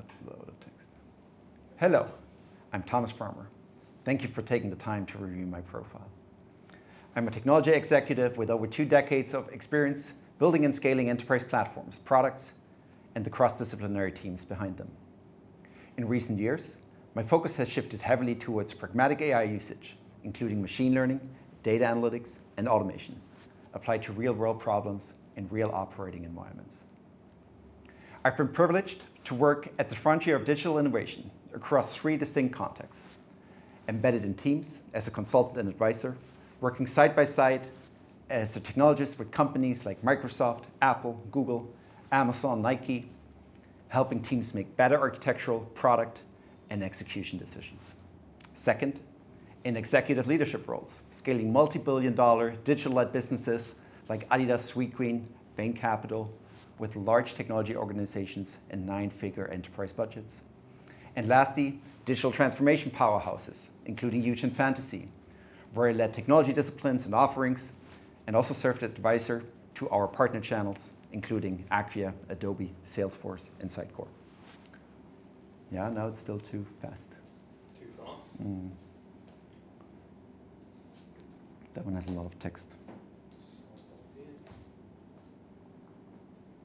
a load of text. Hello, I'm Thomas Farmer. Thank you for taking the time to review my profile. I'm a technology executive with over 2 decades of experience building and scaling enterprise platforms, products, and the cross-disciplinary teams behind them. In recent years, my focus has shifted heavily towards pragmatic AI usage, including machine learning, data analytics, and automation, applied to real-world problems in real operating environments. I've been privileged to work at the frontier of digital innovation across 3 distinct contexts: embedded in teams as a consultant and advisor, working side by side as a technologist with companies like Microsoft, Apple, Google, Amazon, Nike, helping teams make better architectural, product, and execution decisions. Second, in executive leadership roles, scaling multi-billion-dollar digital-led businesses like Adidas, Sweetgreen, Bain Capital, with large technology organizations and 9-figure enterprise budgets. And lastly, digital transformation powerhouses, including Huge and Fantasy, where I led technology disciplines and offerings, and also served as advisor to our partner channels, including Acquia, Adobe, Salesforce, and Sitecore. Yeah, now it's still too fast. Too fast? That one has a lot of text.